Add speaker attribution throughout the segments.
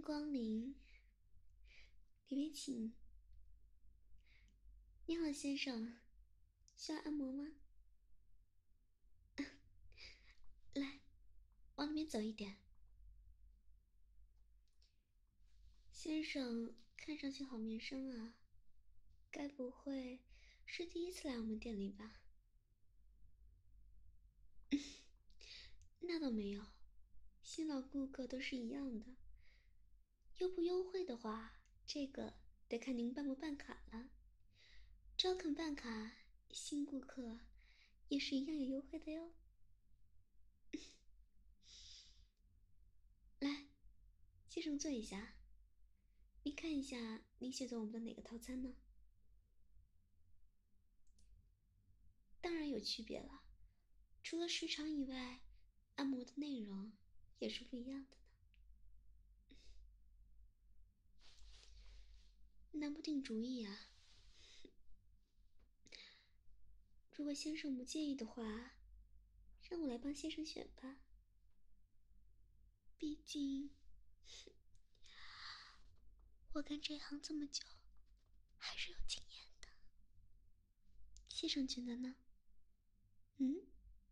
Speaker 1: 光临，里面请。你好，先生，需要按摩吗？来，往里面走一点。先生，看上去好面生啊，该不会是第一次来我们店里吧？那倒没有，新老顾客都是一样的。优不优惠的话，这个得看您办不办卡了。招肯办卡，新顾客也是一样有优惠的哟。来，先生坐一下。您看一下，您选择我们的哪个套餐呢？当然有区别了，除了时长以外，按摩的内容也是不一样的呢。拿不定主意啊。如果先生不介意的话，让我来帮先生选吧。毕竟，我干这行这么久，还是有经验的。先生觉得呢？嗯？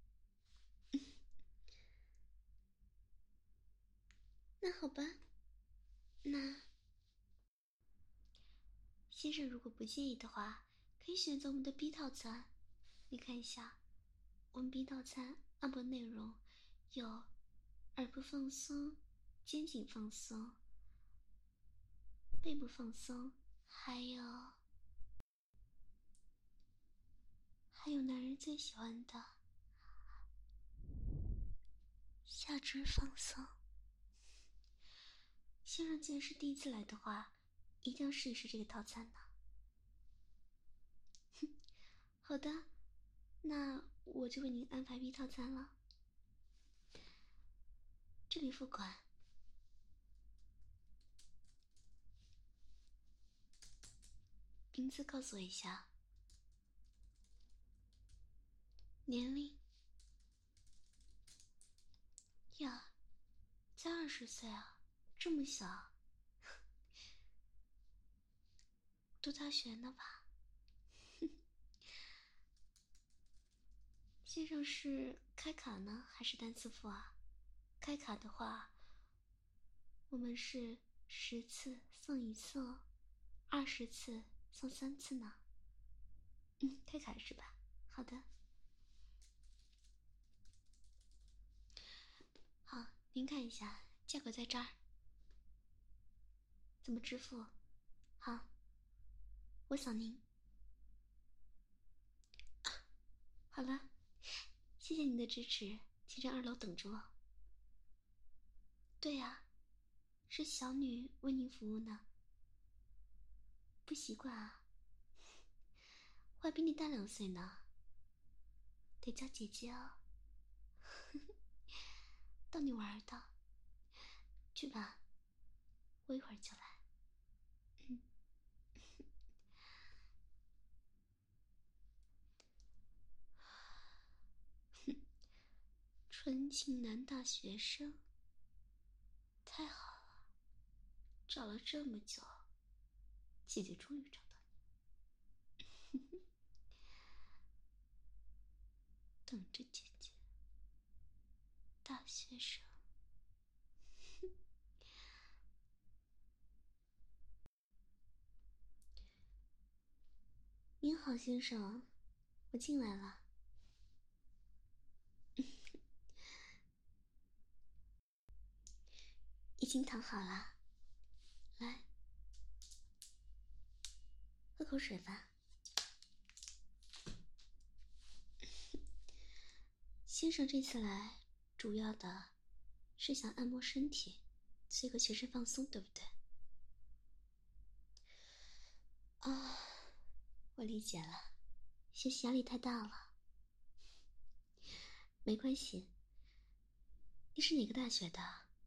Speaker 1: 那好吧，那先生如果不介意的话，可以选择我们的 B 套餐。你看一下，我们 B 套餐按摩内容有耳部放松、肩颈放松、背部放松，还有男人最喜欢的下肢放松。先生既然是第一次来的话，一定要试一试这个套餐呢。好的，那我就为您安排 B 套餐了。这里付款。名字告诉我一下。年龄呀，才20岁啊，这么小。读大学呢吧？先生是开卡呢，还是单次付啊？开卡的话，我们是10次送1次哦，20次送3次呢。开卡是吧？好的。好，您看一下，价格在这儿。怎么支付？好，我扫您。好了，谢谢您的支持，请在2楼等着我。对呀，是小女为您服务呢。不习惯啊？我还比你大2岁呢，得叫姐姐哦。逗你玩的。去吧，我一会儿就来。纯情男大学生，太好了，找了这么久，姐姐终于找到你。等着姐姐。大学生。您好，先生，我进来了。已经躺好了，来，喝口水吧。先生这次来，主要的是想按摩身体，做一个全身放松，对不对？啊，我理解了，学习压力太大了。没关系。你是哪个大学的？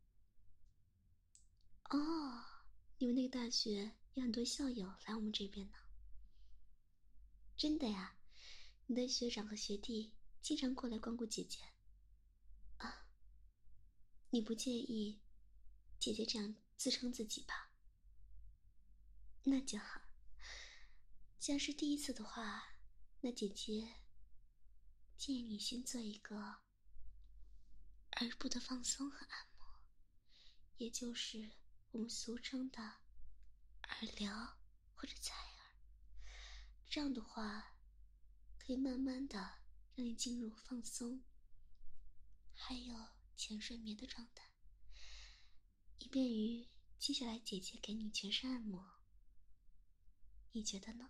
Speaker 1: 哦，你们那个大学有很多校友来我们这边呢。真的呀？你的学长和学弟经常过来光顾姐姐啊？你不介意姐姐这样自称自己吧。那就好。既然是第一次的话，那姐姐建议你先做一个耳部的放松和按摩，也就是我们俗称的耳疗或者采耳。这样的话可以慢慢的让你进入放松还有浅睡眠的状态，以便于接下来姐姐给你全身按摩。你觉得呢？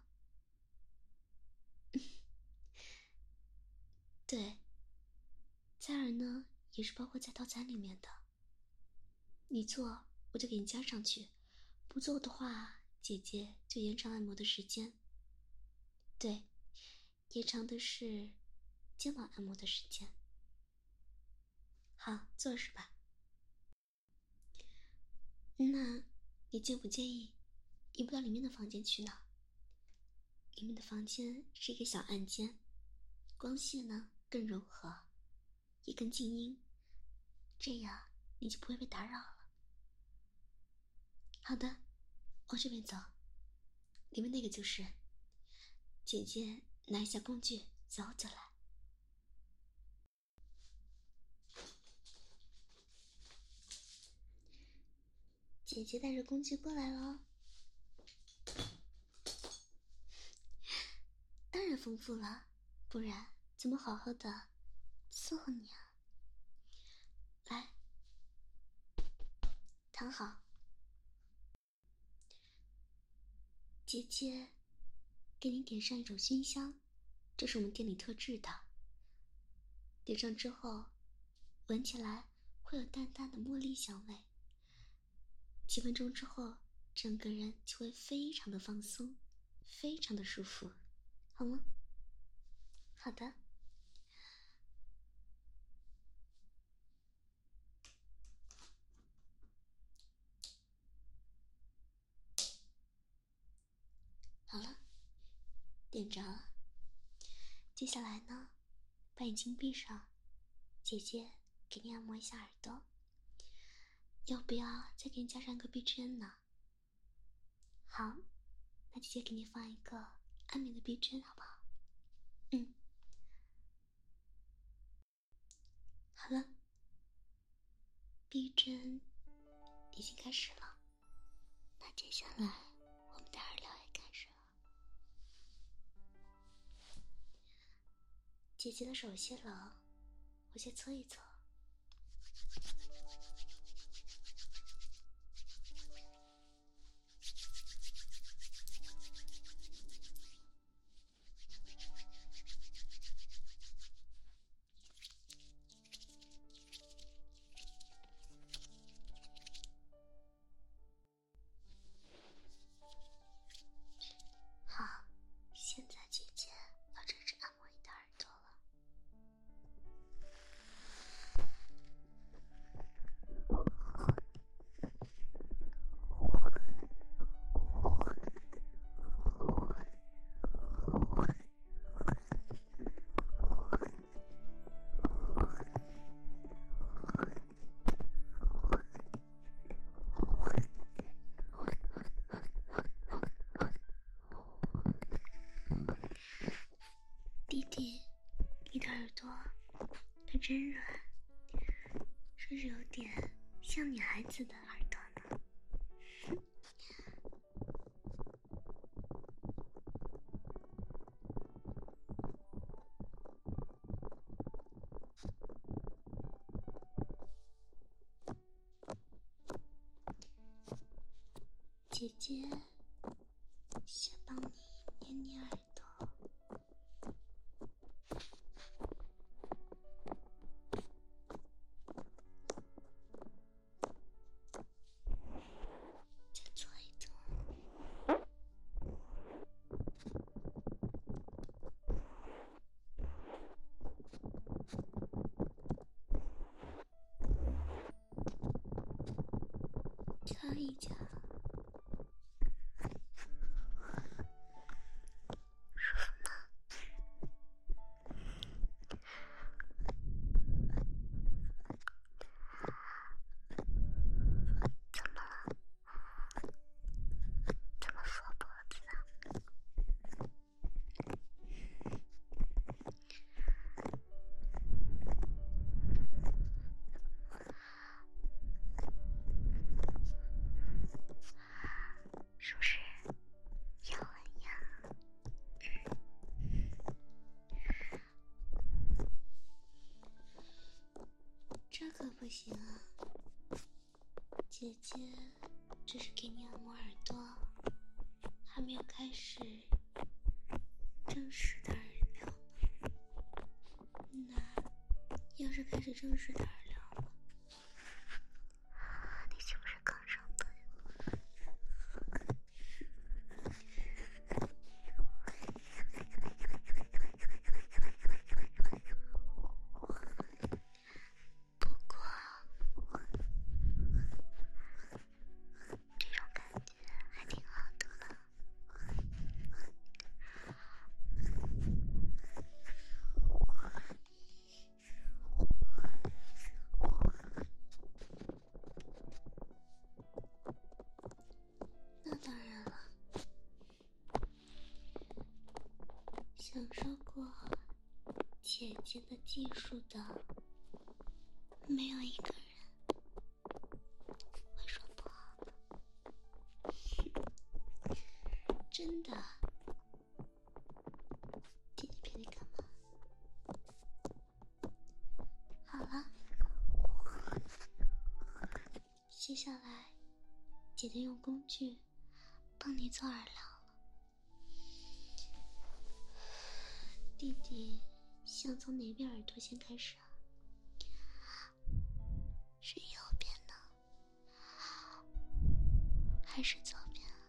Speaker 1: 对，采耳呢也是包括在套餐里面的，你做我就给你加上去，不做的话姐姐就延长按摩的时间。对，延长的是肩膀按摩的时间。好，做是吧？那你介不介意移步到里面的房间去呢？里面的房间是一个小暗间，光线呢更柔和，也更静音，这样你就不会被打扰了。好的，往这边走，里面那个就是。姐姐拿一下工具，走来。姐姐带着工具过来了，当然丰富了，不然怎么好好的伺候你啊？来，躺好。姐姐给你点上一种熏香，这是我们店里特制的，点上之后闻起来会有淡淡的茉莉香味，几分钟之后整个人就会非常的放松，非常的舒服，好吗？好的。好了，点着了。接下来呢，把眼睛闭上，姐姐给你按摩一下耳朵。要不要再给你加上一个鼻针呢？好，那姐姐给你放一个安眠的鼻针，好不好？好了，鼻针已经开始了，那接下来我们的耳疗也开始了。姐姐的手先冷，我先搓一搓。好，现在姐姐要正式按摩你的耳朵了。弟弟，你的耳朵可真软，甚至有点像女孩子的耳朵呢。姐姐先帮你捏捏耳朵。再做一做。敲一敲。怎么了？ 可不行啊，姐姐只是给你按摩耳朵，还没有开始正式的耳疗呢。那要是开始正式的耳疗了，你是不是更受不了？不过这种感觉还挺好的了。那当然了，享受过姐姐的技术的，没有一个人会说不好的。真的。姐姐骗你干嘛？好了，接下来姐姐用工具帮你做耳疗了。弟弟想从哪边耳朵先开始啊？是右边呢，还是左边啊？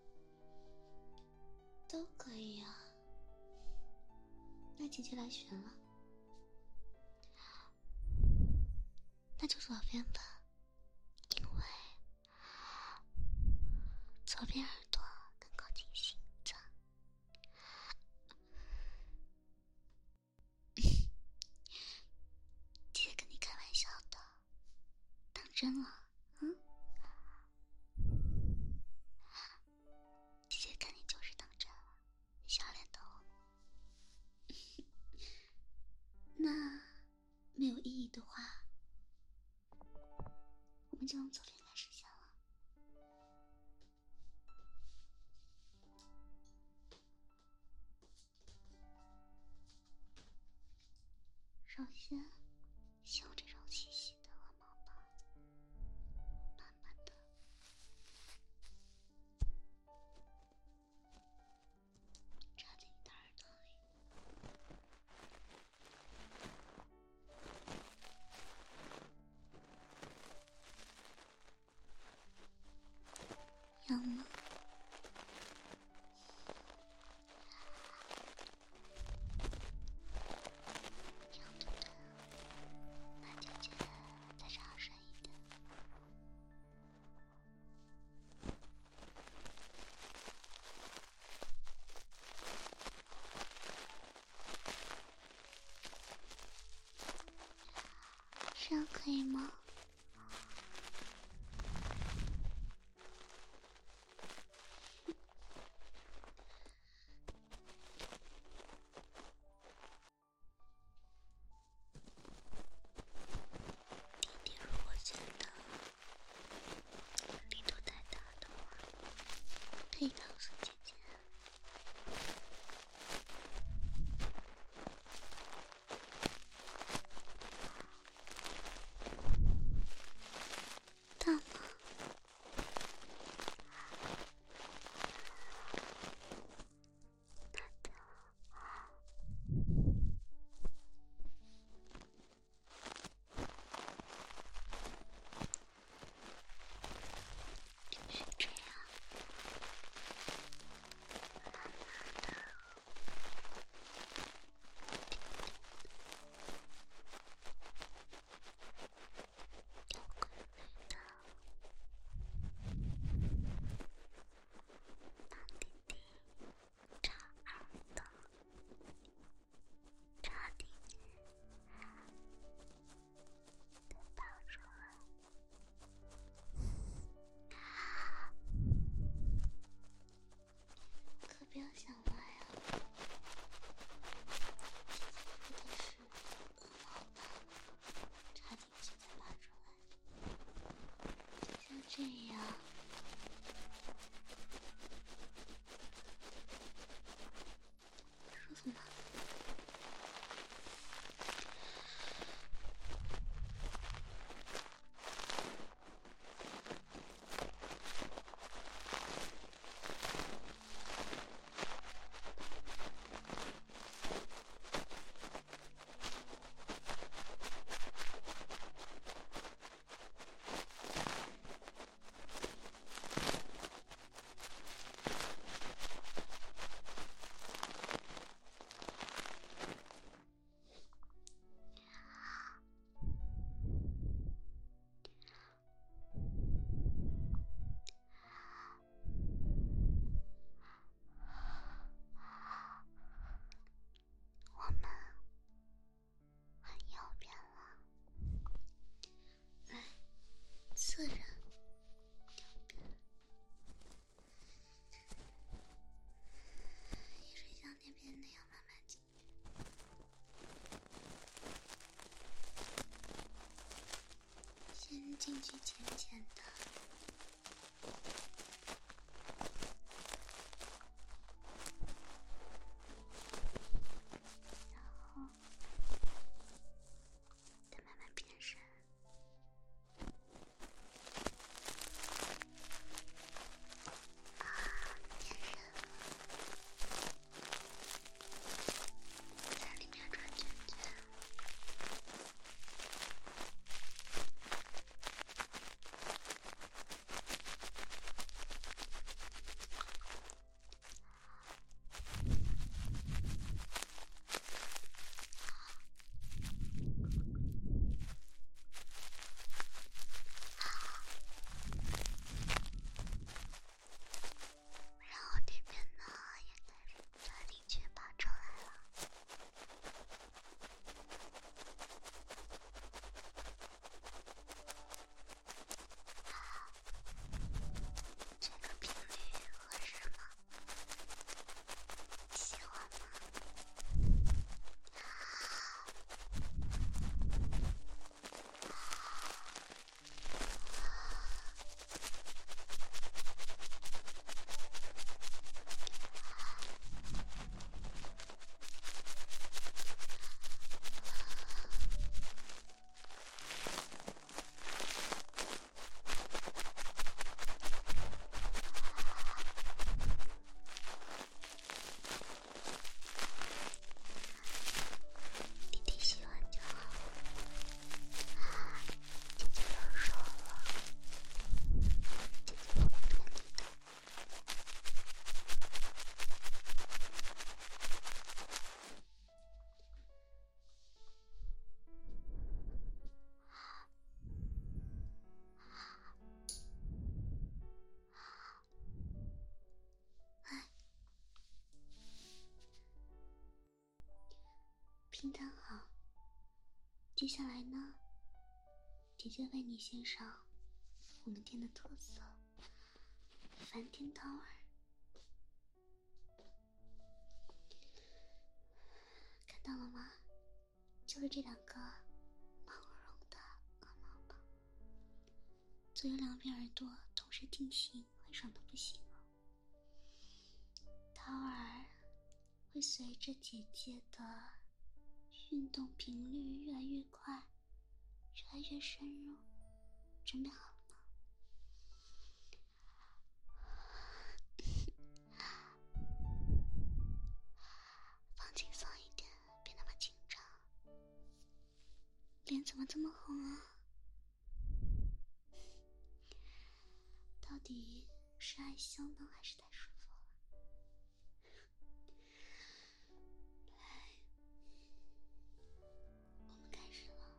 Speaker 1: 都可以啊。那姐姐来选了，那就左边吧，因为左边耳朵更靠近心脏。姐姐跟你开玩笑的，当真了？姐姐看你就是当真了，小脸头。那没有意义的话，我们就从左边开始先了。首先，先用这种细细的鹅毛棒，慢慢的插进你的耳朵里。痒吗？痒对不对？那姐姐再插深一点。这样可以吗？弟弟如果觉得力度太大的话，可以告诉姐姐。 进去浅浅的，然后再慢慢变深。变深了，在里面转圈圈。然后这边呢也开始把里圈拔出来了。这个频率合适吗？喜欢吗？弟弟喜欢就好。姐姐都说了，姐姐不会骗你的。平摊好，接下来呢，姐姐为你献上我们店的特色梵天掏耳。看到了吗？就是这两个毛茸茸的鹅毛棒，左右两边耳朵同时进行，会爽的不行哦。掏耳会随着姐姐的运动频率越来越快，越来越深入。准备好了吗？放轻松一点，别那么紧张。脸怎么这么红啊？到底是害羞呢，还是太舒服了？来，我们开始了。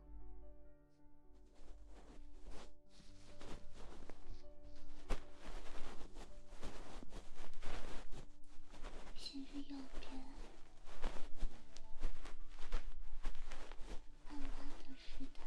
Speaker 1: 先是右边，慢慢的试探。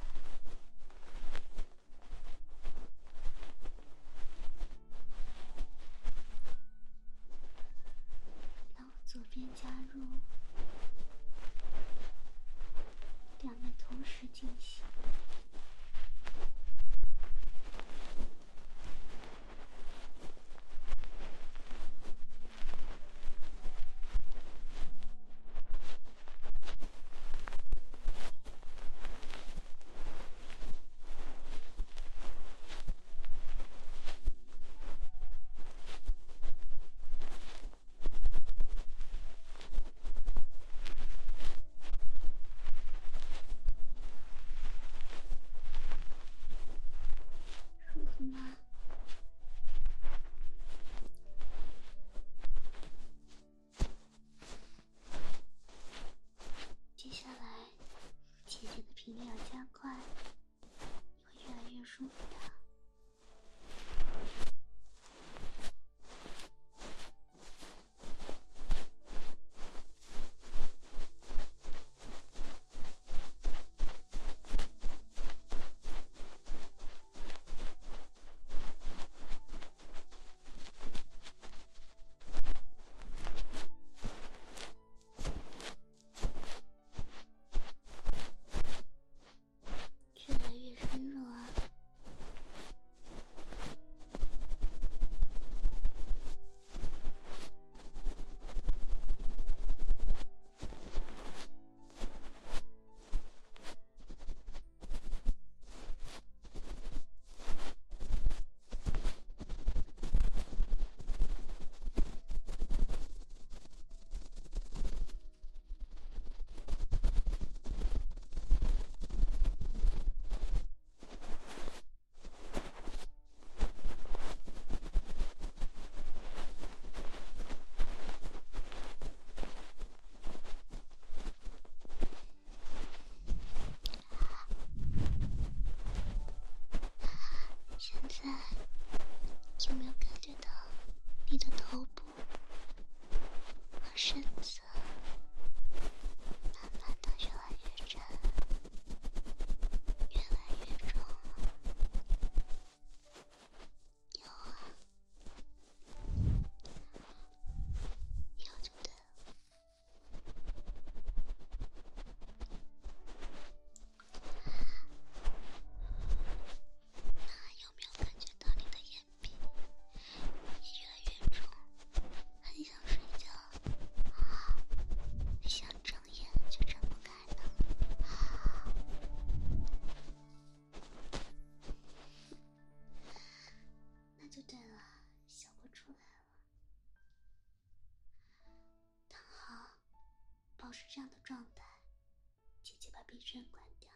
Speaker 1: 全关掉。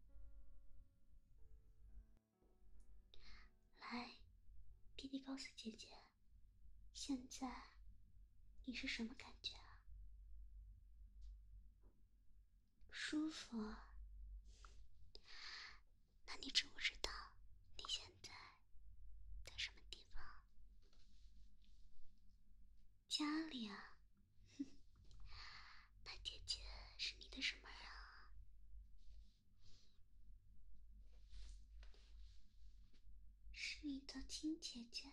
Speaker 1: 来，弟弟告诉姐姐，现在你是什么感觉啊？舒服啊？那你知不知道你现在在什么地方？家里啊。那姐姐是你的什么人啊？是你的亲姐姐。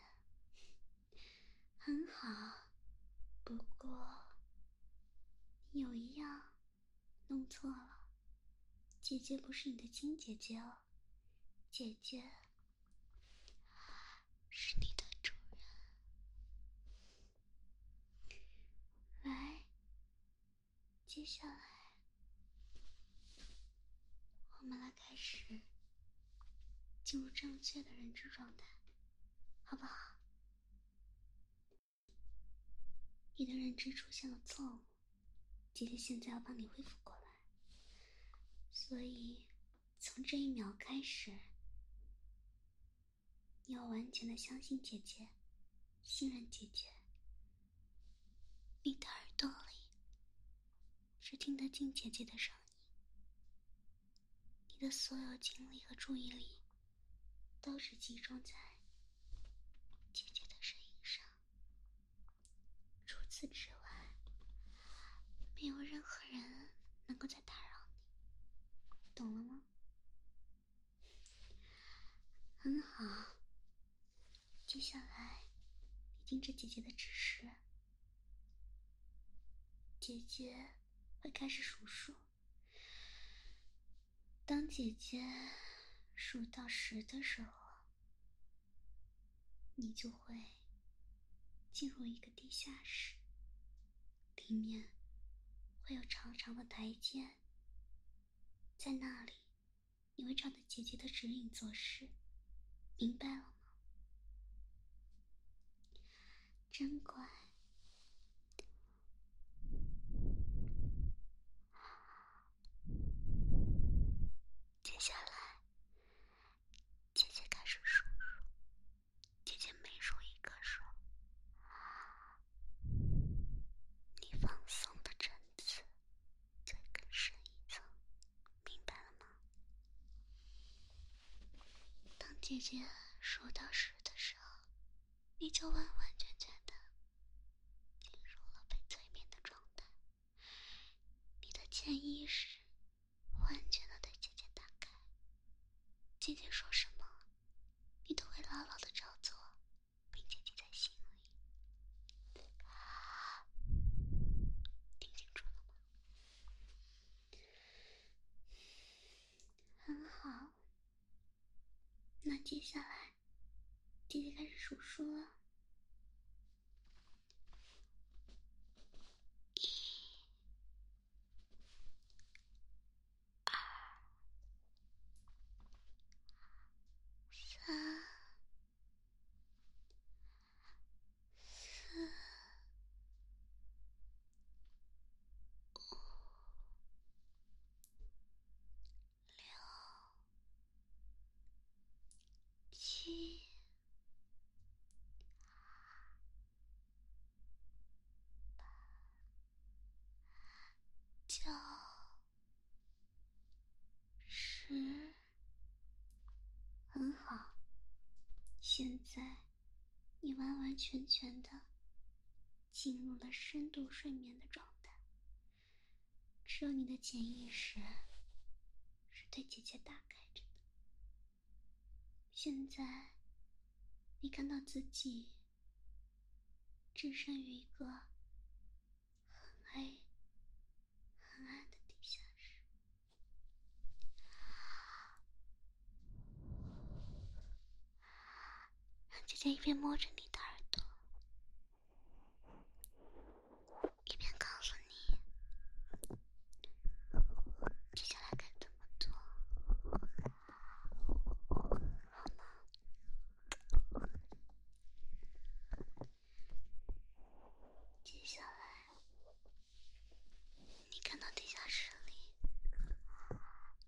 Speaker 1: 很好，不过你有一样弄错了，姐姐不是你的亲姐姐哦，姐姐是你的主人。来，接下来我们来开始进入正确的认知状态，好不好？你的认知出现了错误，姐姐现在要帮你恢复过来，所以从这一秒开始，你要完全的相信姐姐，信任姐姐。你的耳朵里是听得进姐姐的声音，你的所有精力和注意力都是集中在姐姐的声音上，除此之外，没有任何人能够再打扰你，懂了吗？很好，接下来你听着姐姐的指示，姐姐会开始数数。当姐姐数到10的时候，你就会进入一个地下室，里面会有长长的台阶，在那里你会照着姐姐的指引做事，明白了吗？真乖。接下来姐姐开始数，姐姐每数一个数，你放松的层次再更深一层，明白了吗？当姐姐数到10的时候，你就完完全全的进入了被催眠的状态，你的潜意识完全的对姐姐打开，姐姐说什么你都会牢牢的照做，并且记在心里。听清楚了吗？很好，那接下来姐姐开始数数了。3、4、7、9、10。很好，现在你完完全全的进入了深度睡眠的状态，只有你的潜意识是对姐姐打开着的。现在你看到自己置身于一个很黑很暗的地下室，让姐姐一边摸着你的耳朵，一边告诉你接下来该怎么做，好吗？接下来你看到地下室里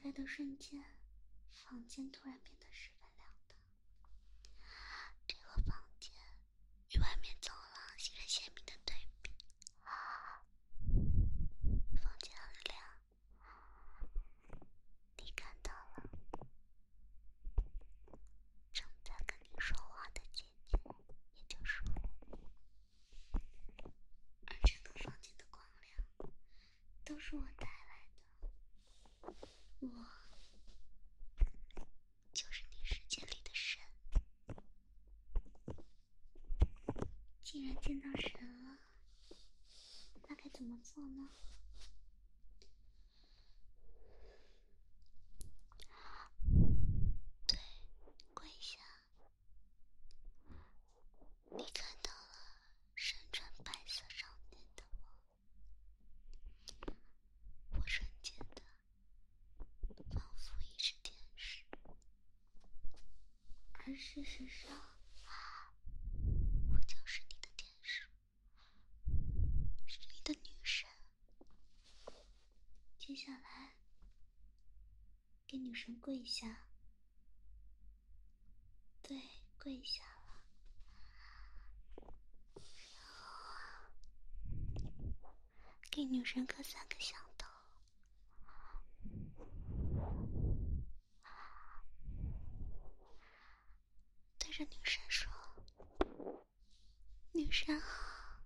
Speaker 1: 开的瞬间，房间突然变得十分亮堂。这个房间与外面走廊形成鲜明的对比。房间很亮，你看到了正在跟你说话的姐姐，也就是我。而整个房间的光亮都是我带来的。我就是你世界里的神。既然见到神了，那该怎么做呢？对，跪下。你看到了身穿白色上衣的我瞬间的仿佛已是天使，而事实上，我就是你的天使，是你的女神。接下来，给女神跪下。对，跪下了。给女神磕3个响头。对着女神说：“女神好，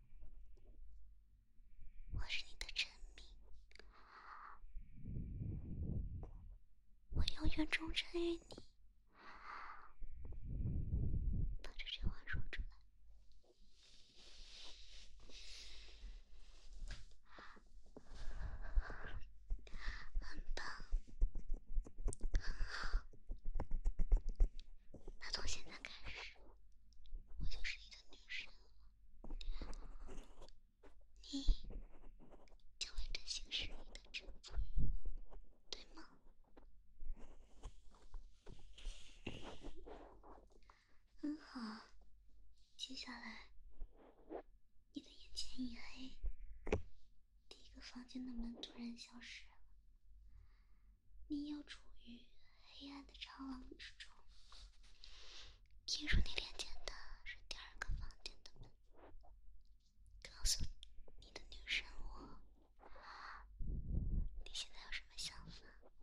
Speaker 1: 我是你的臣民，我永远忠诚于你。”把这句话说出来。很棒，很好。那从现在开始，我就是你的女神了。你将会真心实意的臣服于我，对吗？很好。接下来，你的眼前一黑，第一个房间的门突然消失了。你又处于黑暗的长廊之中。映入你脸前的是第2个房间的门，告诉你的女神我，你现在有什么想法？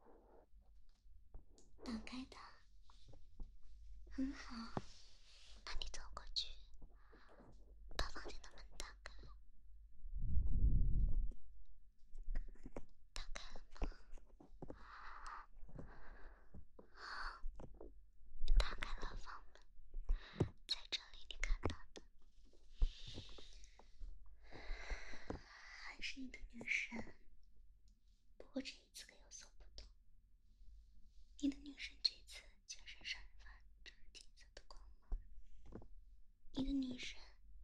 Speaker 1: 打开它。很好，那你走过去，把房间的门打开。打开了吗？好，打开了房门。在这里你看到的还是你的女神，不过这一次可有所不同。你的女神这次全身散发着金色的光芒。你的女神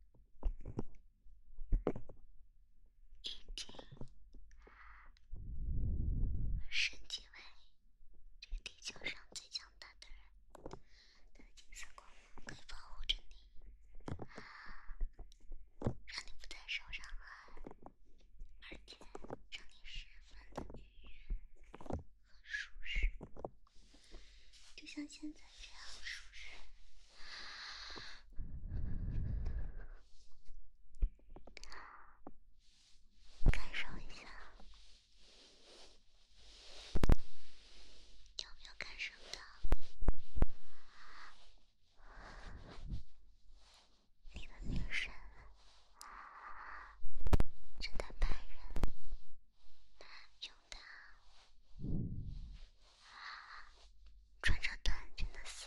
Speaker 1: 已经升级为这个地球上最强大的人。它的金色光芒可以保护着你，让你不再受伤害，而且让你十分的愉悦和舒适，就像现在这样舒适。感受一下，有没有感受到你的女神正在派人用她穿着短裙的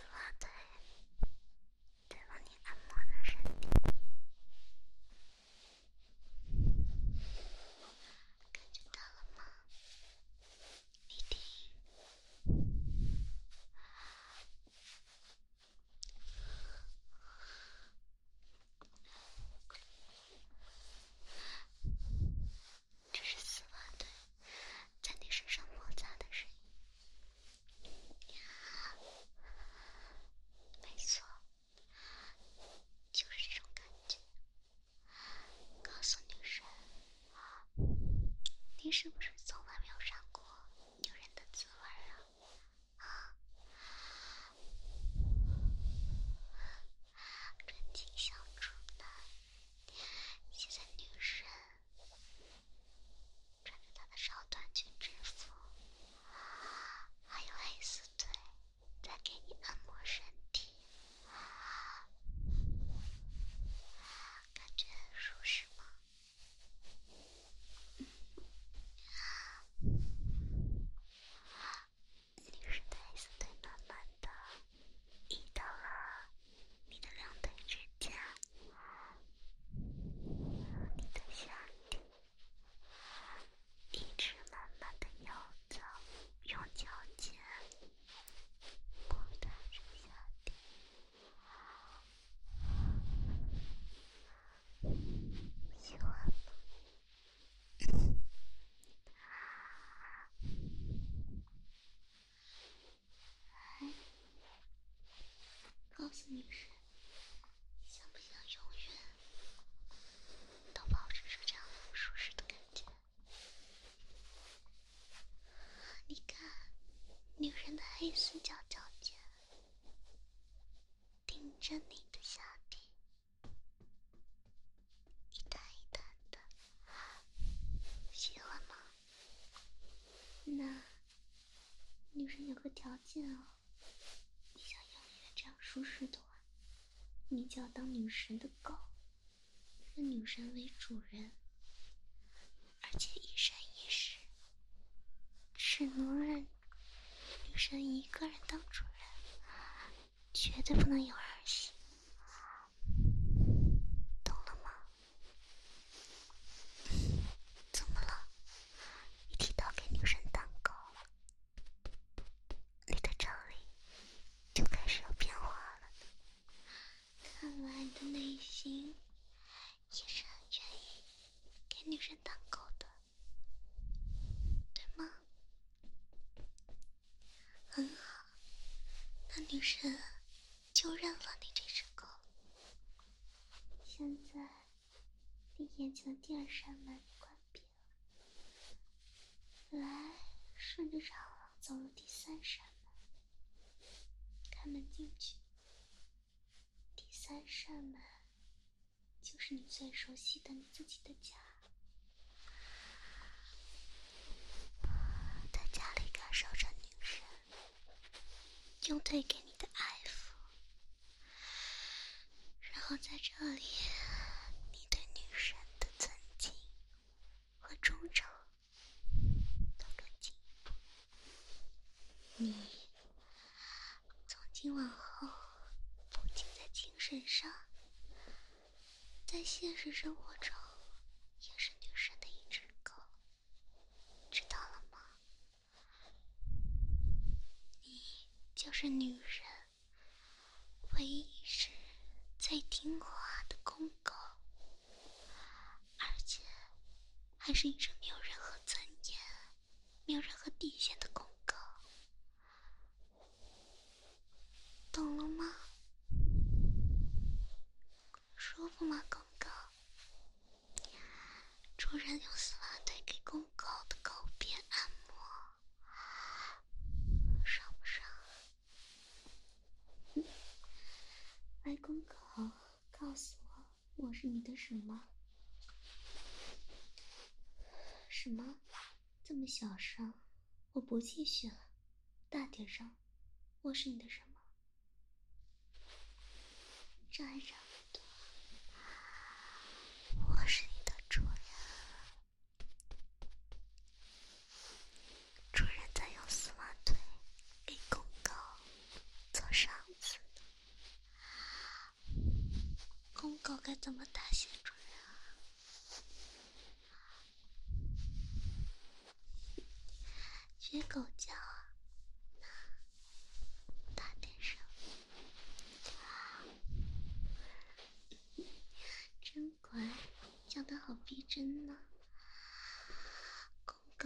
Speaker 1: 诉女神，想不想永远都保持着这样舒适的感觉？你看，女人的黑丝角角尖顶着你的下体，一弹一弹的，喜欢吗？那女神有个条件哦，你想永远这样舒适的话，你就要当女神的狗，认女神为主人，而且一生一世只能认女神一个人当主人，绝对不能有儿媳，懂了吗？怎么了？一提到给女神当狗，你的肠里就开始有变化了呢。看来你的内心也是很愿意给女神当狗的，对吗？很好，那女神就认了你这只狗。现在你眼前的第二扇门关闭了，来，顺着长廊走入第三扇门，开门进去。第三扇门就是你最熟悉的你自己的家，在家里感受着女神用对给你的爱抚，然后在这里，你对女神的尊敬和忠诚都更进一步。你从今往后，不仅在精神上，在现实生活中也是女神的一只狗，知道了吗？你就是女人唯一一只最听话的公狗，而且还是一只没有任何尊严、没有任何底线的公狗，懂了吗？舒服吗，公狗？主人用丝袜腿给公狗的狗边按摩，爽不爽？来，公狗，告诉我，我是你的什么？什么？这么小声？我不继续了，大点声。我是你的什么？这还差不多。我是你的主人。主人在用丝袜腿给公狗做上子，公狗该怎么答谢主人啊？学狗叫啊，大点声。真乖，叫得好逼真呢。公狗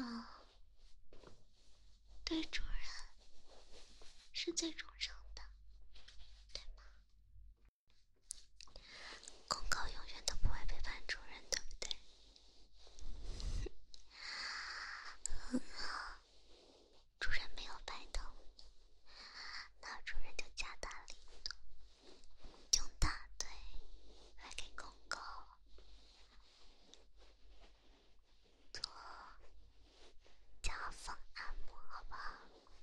Speaker 1: 对主人是最忠诚的，对吗？公狗永远都不会背叛主人，对不对？很好，主人没有白疼你，那主人就加大力度，用大腿来给公狗做家访按摩，好不好？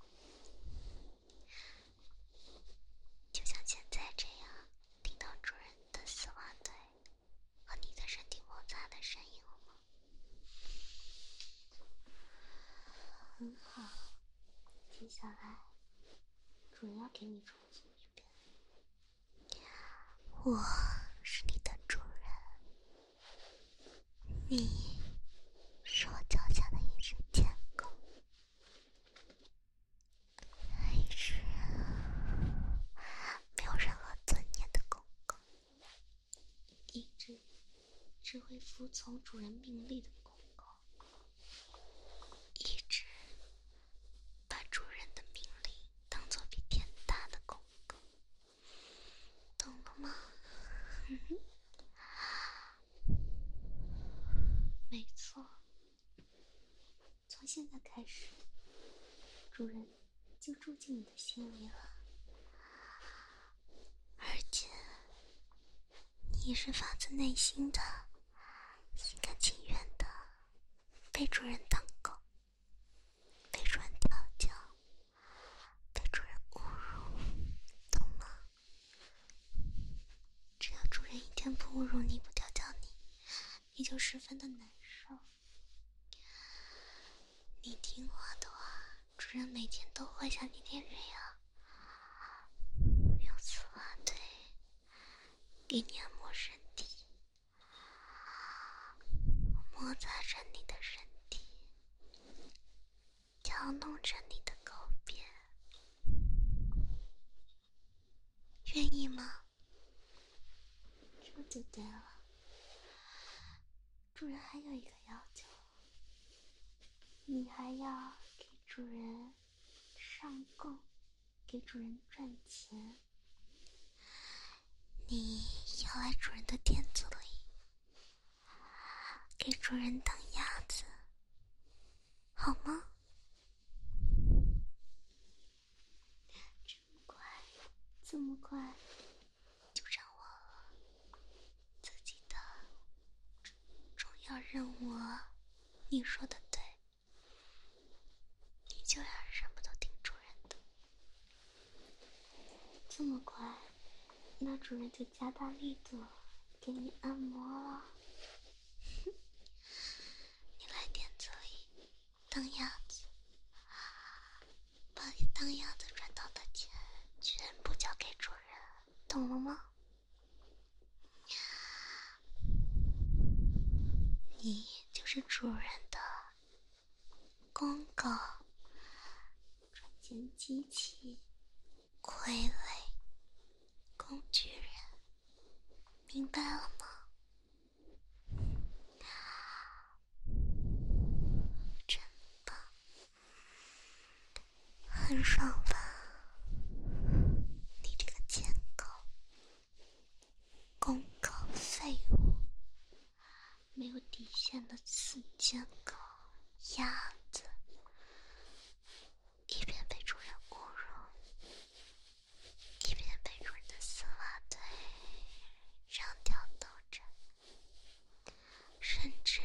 Speaker 1: 就像现在这样，听到主人的丝袜腿和你的身体摩擦的声音了吗？很好，接下来主人要给你重复一遍。我是你的主人，你是我脚下的一只贱狗，一只没有任何尊严的公狗，一只只会服从主人命令的公狗，一只把主人的命令当作比天大的公狗。 没错，从现在开始，主人就住进你的心里了，而且你也是发自内心的、心甘情愿的被主人当狗，被主人调教，被主人侮辱，懂吗？只要主人一天不侮辱你、不调教你，你就十分的难受。你听话的话，主人每天都会向你练人呀，用丝袜腿给你按摩身体，摩擦着你的身体，挑弄着你的狗便，愿意吗？这就对了。主人还有一个要求，你还要给主人上供，给主人赚钱。你要来主人的店子里，给主人当鸭子，好吗？这么快，这么快就掌握了自己的重要任务了。你说的对，你就要什么都听主人的。这么快，那主人就加大力度给你按摩了。你来店子里当鸭子，把你当鸭子赚到的钱全部交给主人，懂了吗？你就是主人的公狗、赚钱机器、傀儡、工具人，明白了吗？真棒，很爽吧？你这个贱狗、公狗废物，没有底线的死贱狗、鸭子，一边被主人侮辱，一边被主人的丝袜腿上挑逗着，甚至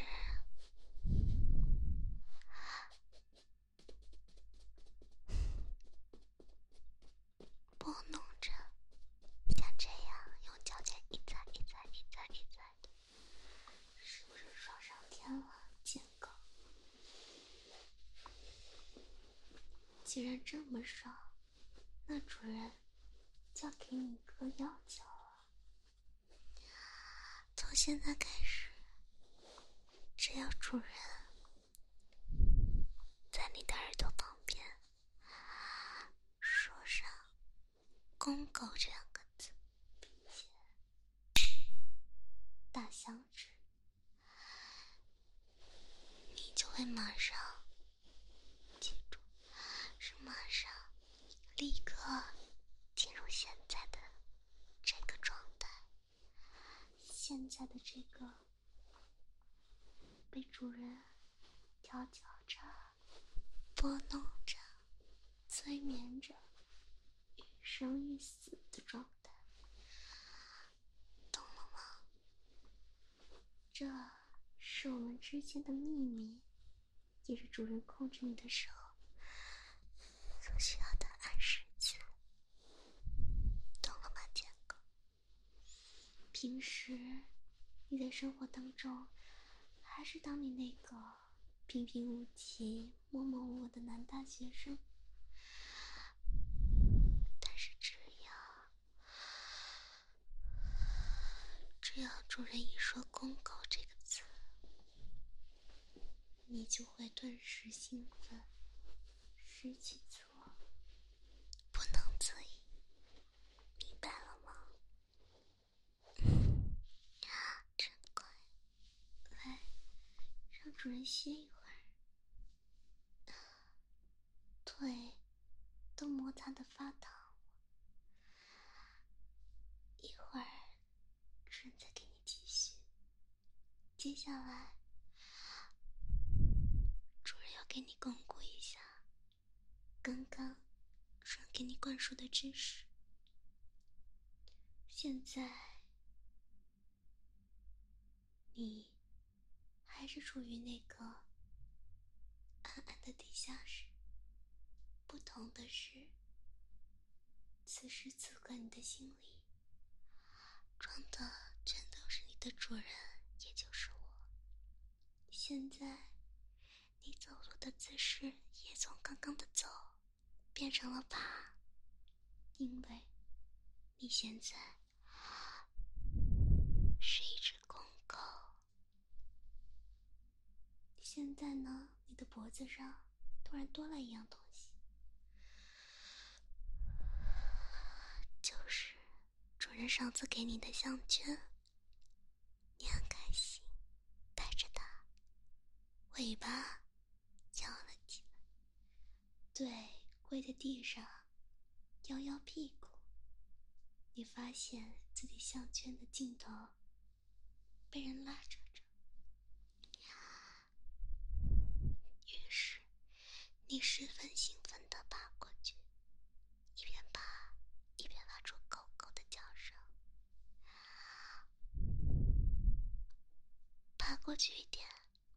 Speaker 1: 拨弄着，像这样用脚尖一踩一踩一踩一踩的，是不是爽上天了，贱狗？既然这么爽，那主人就要给你一个要求了。从现在开始，只要主人在你的耳朵旁边说上公狗这两个字，并且大响指，你就会马上，记住，是马上立刻进入现在的这个状态，现在的这个被主人调教着、拨弄着、催眠着、欲生欲死的状态，懂了吗？这是我们之间的秘密，也是主人控制你的时候所需要的暗示词，懂了吗，贱狗？平时你在生活当中，还是当你那个平平无奇、默默无闻的男大学生，但是只要主人一说公狗这个字，你就会顿时兴奋，失去自我，不能自已，明白了吗？真乖，来，让主人歇一会儿，腿都摩擦得发烫，一会儿主接下来，主人要给你巩固一下刚刚主人给你灌输的知识。现在，你还是处于那个暗暗的地下室。不同的是，此时此刻你的心里装的全都是你的主人，也就是我。现在你走路的姿势也从刚刚的走变成了爬，因为你现在是一只公狗。现在呢，你的脖子上突然多了一样东西，就是主人上次给你的项圈。你很开心，带着它，尾巴翘了起来，对，跪在地上，摇摇屁股。你发现自己项圈的尽头被人拉扯着，于是你十分兴奋地爬过去，一边爬一边发出狗狗的叫声。爬过去一点，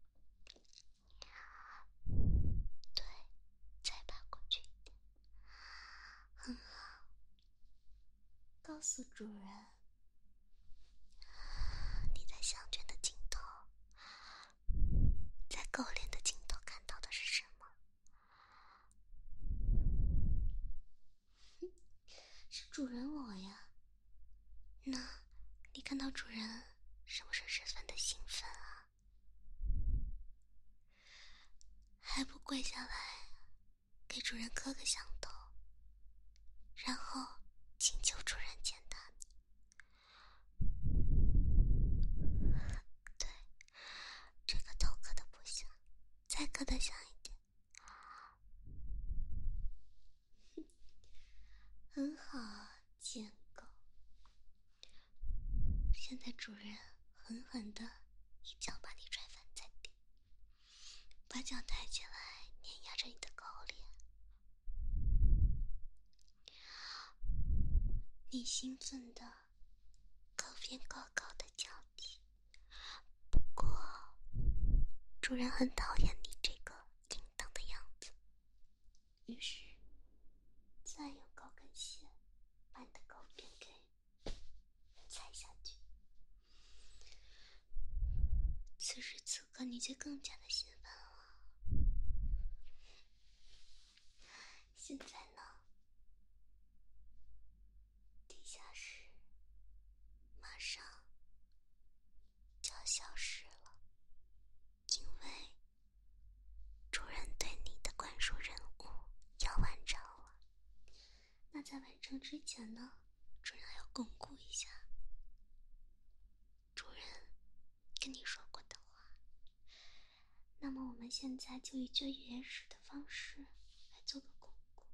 Speaker 1: 对，再爬过去一点，很好。告诉主人，你在项圈的尽头，在狗脸的尽头看到的是什么？是主人我呀。那你看到主人是不是十分的兴奋啊？还不跪下来给主人磕个响头，然后请求主人践踏你？对，这个头磕得不像，再磕得像一点。很好，贱狗。现在主人狠狠地一脚把你踹翻在地，把脚抬起来碾压着你的狗脸。你兴奋的狗边狗狗的叫起，不过主人很讨厌你这个淫荡的样子，于是再用高跟鞋把你的狗边给踩下去。此时此刻你就更加的兴奋了。现在呢，地下室马上就要消失了，因为主人对你的灌输任务要完成了。那在完成之前呢，主人还要巩固一下主人跟你说过的话。那么我们现在就以最原始的方式来做个巩固。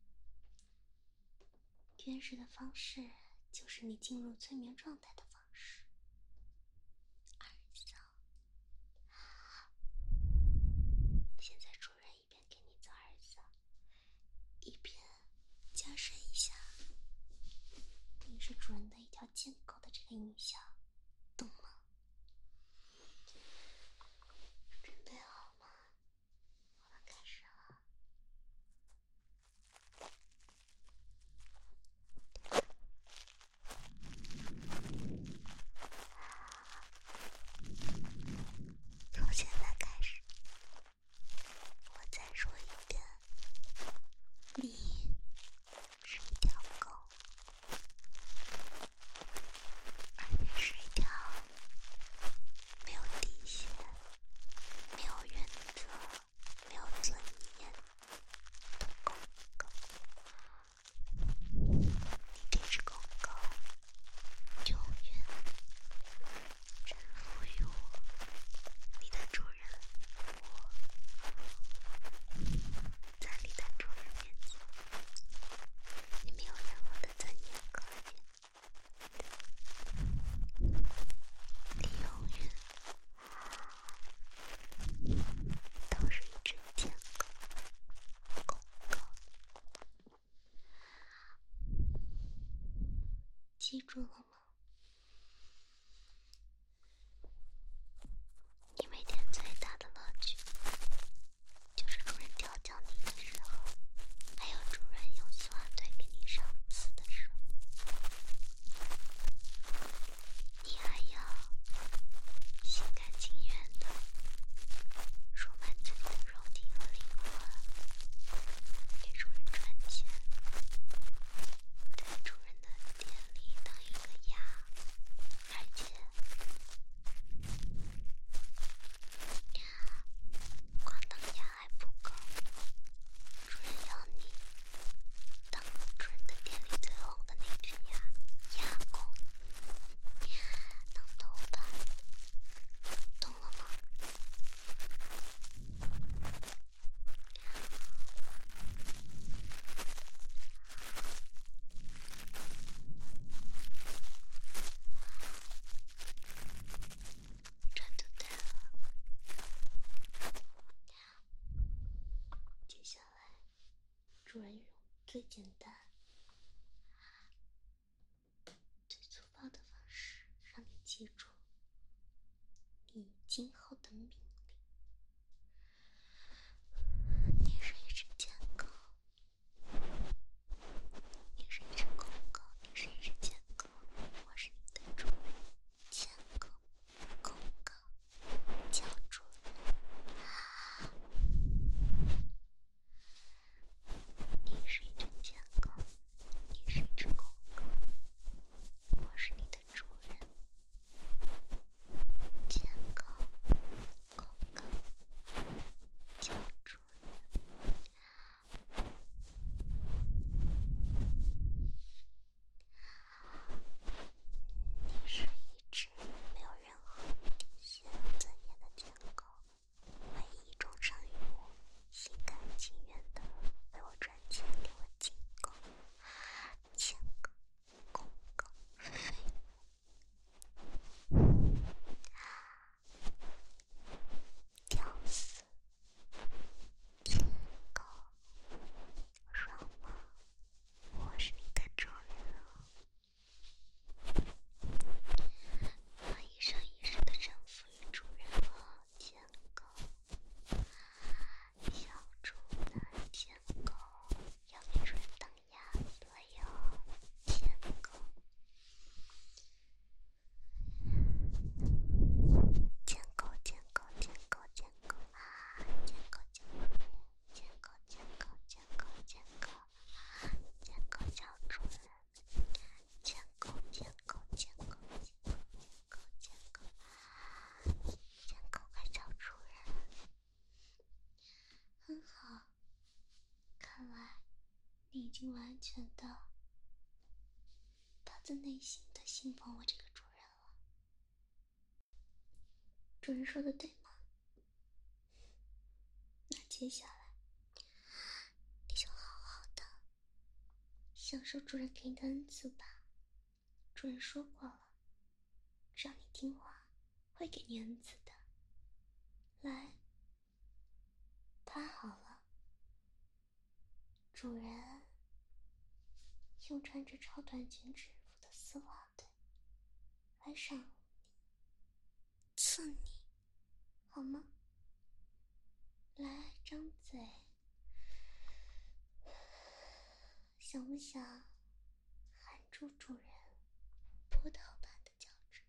Speaker 1: 原始的方式就是你进入催眠状态的方式。耳扫，现在主人一边给你做耳扫，一边加深一下你是主人的一条贱狗的这个印象，懂吗？准备好吗？我们开始了。从现在开始，我再说一遍，你是一条狗，而你是记住了吗？你每天最大的乐趣，就是主人调教你的时候，还有主人用丝袜腿给你上刺的时候。你还要心甘情愿的出卖自己的肉体和灵魂，给主人赚钱，在主人的店里当一个鸭，而且光当鸭还不够，主人要你当主人的店里最红的那只鸭，鸭公，当头版，懂了吗？这就对了。接下来，主人用最简单、最粗暴的方式，让你记住你今后的命令。你是一只贱狗，你是一只公狗，你是一只贱狗，我是你的主人。贱狗，公狗，叫主人。你是一只贱狗，你是一只公狗，我是你的主人。贱狗，公狗，叫主人。你是一只没有任何底线尊严的贱狗，唯一忠诚于我，心甘情愿的为我赚钱，给我进狗。贱狗，公狗，废物，屌丝，贱狗，爽吗？我是你的主人哦。我一生一世的臣服于主人了，贱狗。小主人，贱狗，要给主人当鸭子了哟，贱狗。贱狗，贱狗，贱狗，贱狗，贱狗，贱狗，贱狗，贱狗，贱狗，贱狗，贱狗叫主人。贱狗，贱狗，贱狗，贱狗，贱狗，贱狗快叫主人。很好，看来你已经完全的发自内心的信奉我这个主人了。主人说的对吗？那接下来你就好好的享受主人给你的恩赐吧。主人说过了，只要你听话，会给你恩赐的。来，趴好了。主人用穿着超短裙制服的丝袜腿来上你，刺你，好吗？来，张嘴，想不想含住主人葡萄般的脚趾？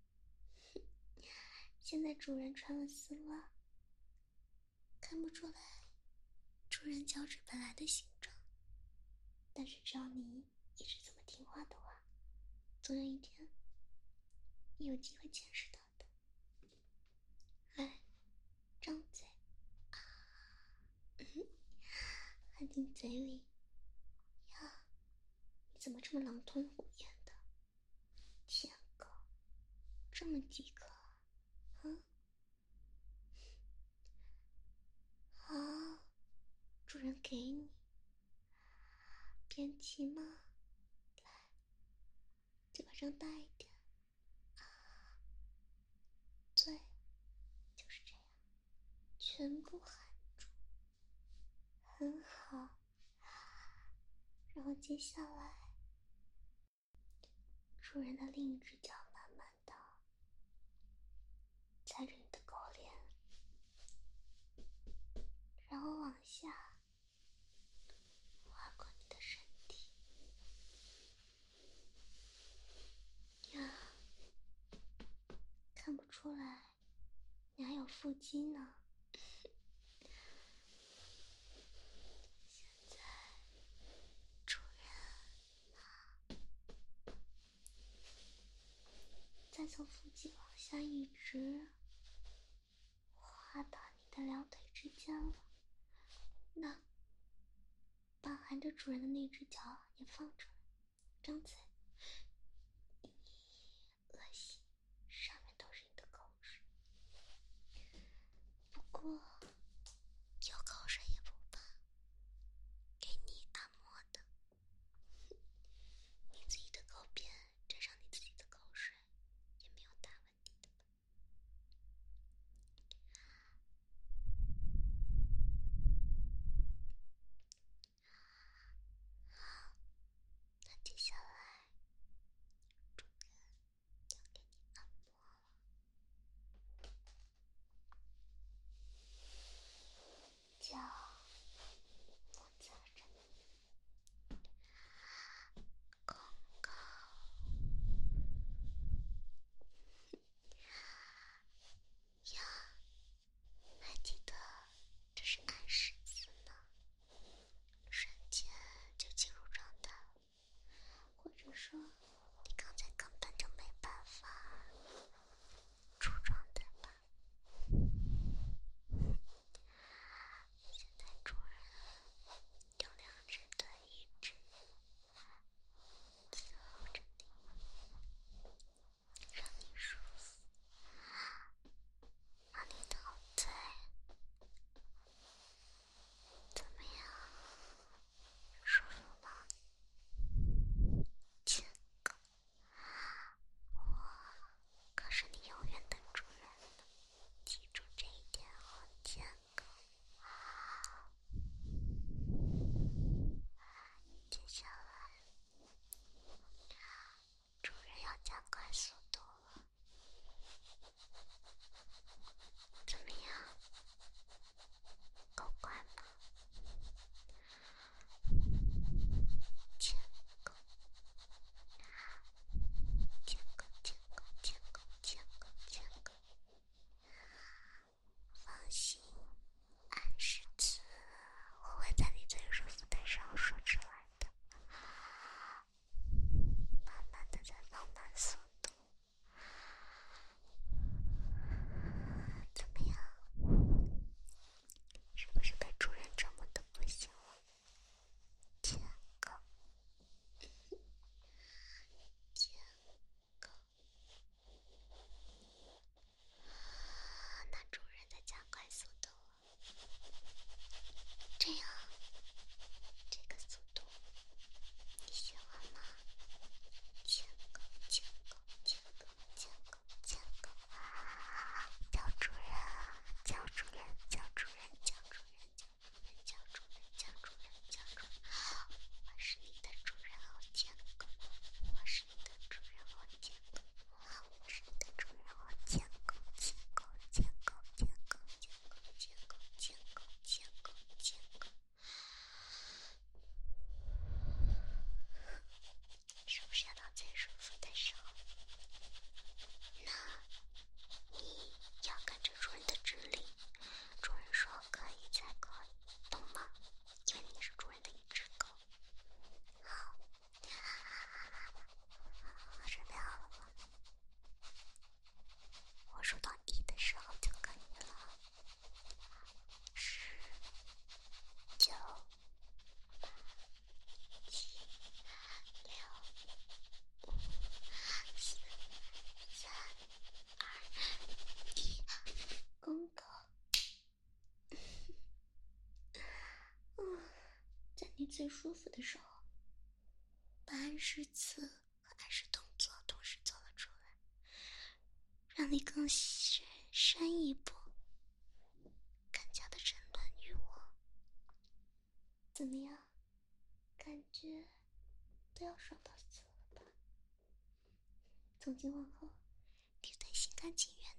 Speaker 1: 现在主人穿了丝袜，看不出来主人脚趾本来的形状，但是只要你一直这么听话的话，总有一天你有机会见识到的。来，张嘴，含进嘴里。呀，你怎么这么狼吞虎咽的？贱狗，这么饥渴啊？好，主人给你，便骑吗？来，嘴巴张大一点。对，就是这样，全部含住，很好。然后接下来主人的另一只脚慢慢的踩着你的狗脸，然后往下划过你的身体。呀，看不出来你还有腹肌呢。现在主人再从腹肌往下一直滑到你的两腿之间了。那把含着主人的那只脚也放出来，张嘴。恶心，上面都是你的口水。不过有口水也不怕，给你按摩的。你自己的狗便沾上你自己的口水，也没有大问题的吧？好，那接下来主人要给你按摩了。脚摩擦着公狗，呀，还记得这是暗示词呢，瞬间就进入状态了。或者说你刚才根本就没办法出状态吧。现在主人用两只腿一直伺候着你，让你舒服，让你陶醉。怎么样，舒服吗？亲狗，我可是你永远的主人呢，记住这一点哦，亲狗。接下来主人要加快速度了，怎么样？够快吗？亲狗，亲狗，亲狗，亲狗，亲狗，亲狗。放心，暗示词我会在你最舒服的时候说出来的，慢慢的在放慢速度。怎么样？是不是被主人折磨的不行了？亲狗，亲狗。那主人在加快速度了，这样这个速度你喜欢吗？亲狗，亲狗，亲狗，亲狗，亲狗。叫主人，叫主人，叫主人，叫主人，叫主人，叫主人，叫主人。我是你的主人哦，亲狗。我是你的主人哦，亲狗。我是你的主人哦，亲狗，亲狗，亲狗，亲狗，亲狗，亲狗，亲狗，亲狗，亲狗。是不是要到最舒服的时候？那你要跟着主人的指令，主人说可以才可以，懂吗？因为你是主人的一只狗。好，准备好了吗？我数到1的时候就可以了。10、9、8、7、6、5、4、3、2、1，公狗。在你最舒服的时候，把暗示词和暗示动作同时做了出来，让你更深一步，更加的沉沦于我。怎么样？感觉都要爽到死了吧？ 从今往后，你对心甘情愿